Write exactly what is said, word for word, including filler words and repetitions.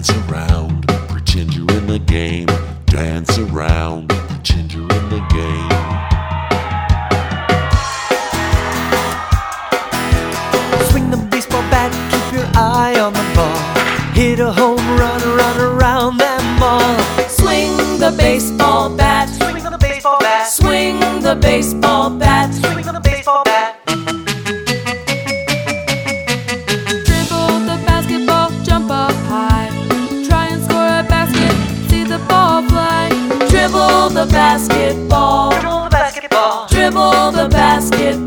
Dance around, pretend you're in the game. Dance around, pretend you're in the game. Swing the baseball bat, keep your eye on the ball. Hit a home run, run around that ball. Swing the baseball bat. Swing on the baseball bat. Swing the baseball bat. Swing on the baseball bat. Dribble the basketball, jump up high. Try and score a basket, see the ball fly. Dribble the basketball. Dribble the basketball. Dribble the basketball.